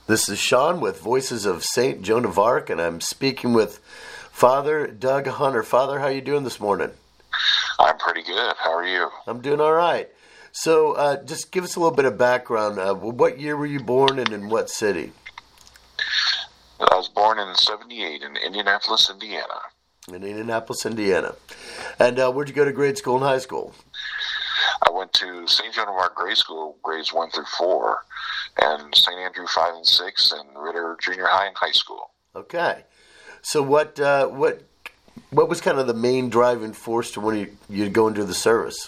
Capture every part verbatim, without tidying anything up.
This is Sean with Voices of Saint Joan of Arc, and I'm speaking with Father Doug Hunter. Father, how are you doing this morning? I'm pretty good. How are you? I'm doing all right. So uh, just give us a little bit of background. Uh, what year were you born and in what city? I was born in seventy-eight in Indianapolis, Indiana. In Indianapolis, Indiana. And uh, where'd you go to grade school and high school? I went to Saint Joan of Arc Grade School, grades one through four, and Saint Andrew five and six, and Ritter Junior High and High School. Okay. So what uh, what what was kind of the main driving force to when you, you'd go into the service?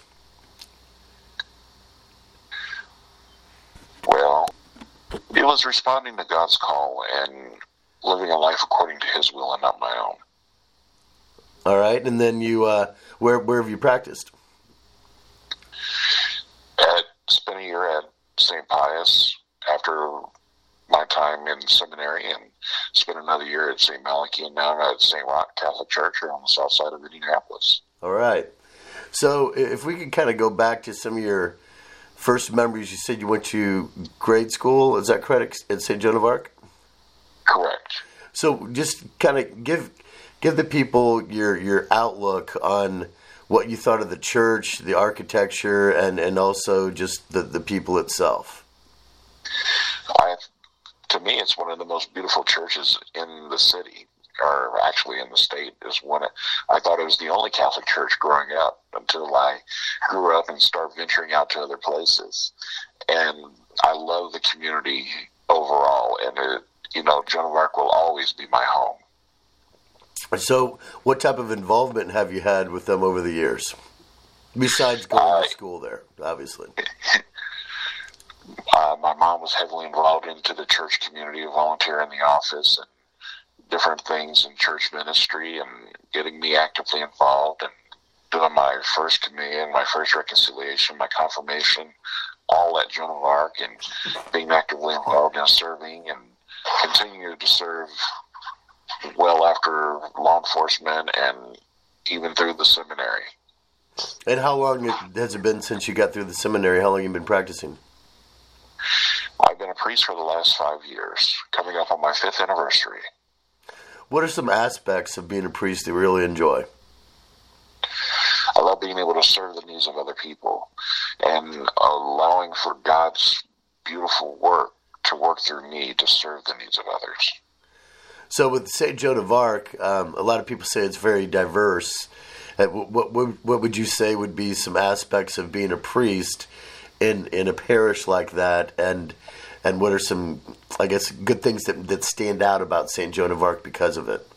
Well, it was responding to God's call and living a life according to His will and not my own. All right. And then you, uh, where where have you practiced? At, spent a year at Saint Pius after my time in seminary, and spent another year at Saint Malachy, and now I'm at Saint Roch Catholic Church here on the south side of Indianapolis. All right. So if we could kind of go back to some of your first memories, you said you went to grade school. Is that correct, at Saint Joan of Arc? Correct. So just kind of give give the people your your outlook on what you thought of the church, the architecture, and, and also just the, the people itself. I, to me, it's one of the most beautiful churches in the city, or actually in the state. Is one. I thought it was the only Catholic church growing up until I grew up and started venturing out to other places. And I love the community overall, and it, you know, Joan of Arc will always be my home. So, what type of involvement have you had with them over the years, besides going uh, to school there, obviously? Uh, my mom was heavily involved into the church community, volunteer in the office, and different things in church ministry, and getting me actively involved, and doing my first communion, my first reconciliation, my confirmation, all at Joan of Arc, and being actively involved in serving, and continuing to serve well after law enforcement and even through the seminary. And how long has it been since you got through the seminary? How long have you been practicing? I've been a priest for the last five years, coming up on my fifth anniversary. What are some aspects of being a priest that you really enjoy? I love being able to serve the needs of other people and allowing for God's beautiful work to work through me to serve the needs of others. So with Saint Joan of Arc, um, a lot of people say it's very diverse. Uh, what, what what would you say would be some aspects of being a priest in in a parish like that, and and what are some, I guess, good things that that stand out about Saint Joan of Arc because of it?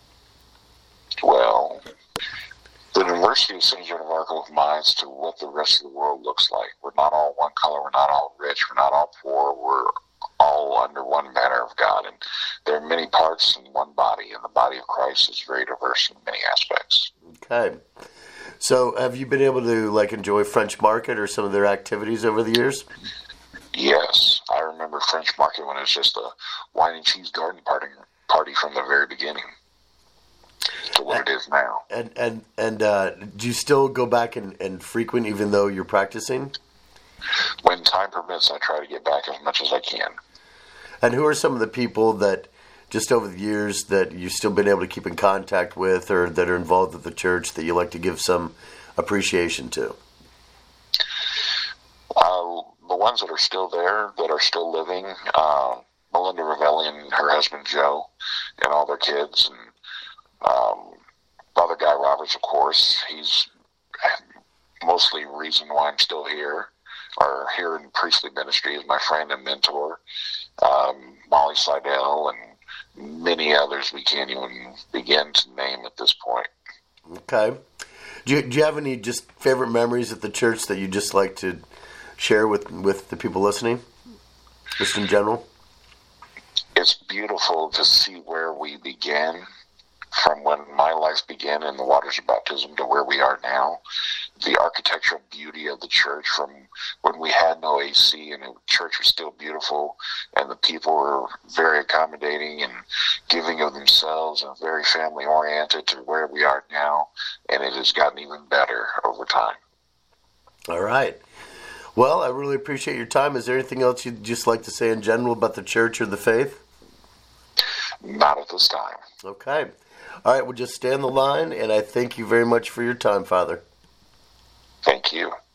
Well, the diversity of Saint Joan of Arc opens minds to what the rest of the world looks like. We're not all one color. We're not all rich. We're not all poor. We're all under one banner of God, and there are many parts in one body, and the body of Christ is very diverse in many aspects. Okay. So have you been able to like enjoy French Market or some of their activities over the years? Yes. I remember French Market when it was just a wine and cheese garden party, party from the very beginning to what and, it is now. And and, and uh, do you still go back and, and frequent even though you're practicing? When time permits, I try to get back as much as I can. And who are some of the people that, just over the years, that you've still been able to keep in contact with or that are involved with the church that you like to give some appreciation to? Uh, the ones that are still there, that are still living, uh, Melinda Ravelli and her husband Joe and all their kids, and um, Father Guy Roberts, of course. He's mostly the reason why I'm still here, or here in priestly ministry, is my friend and mentor. Um, Molly Seidel and many others we can't even begin to name at this point. Okay. Do you, do you have any just favorite memories at the church that you just like to share with, with the people listening, just in general? It's beautiful to see where we began, from when my life began in the waters of baptism to where we are now. The architectural beauty of the church, from when we had no A C and the church was still beautiful, and the people were very accommodating and giving of themselves and very family oriented, to where we are now, and it has gotten even better over time. All right. Well, I really appreciate your time. Is there anything else you'd just like to say in general about the church or the faith? Not at this time. Okay. All right, we'll just stay on the line, and I thank you very much for your time, Father. Thank you.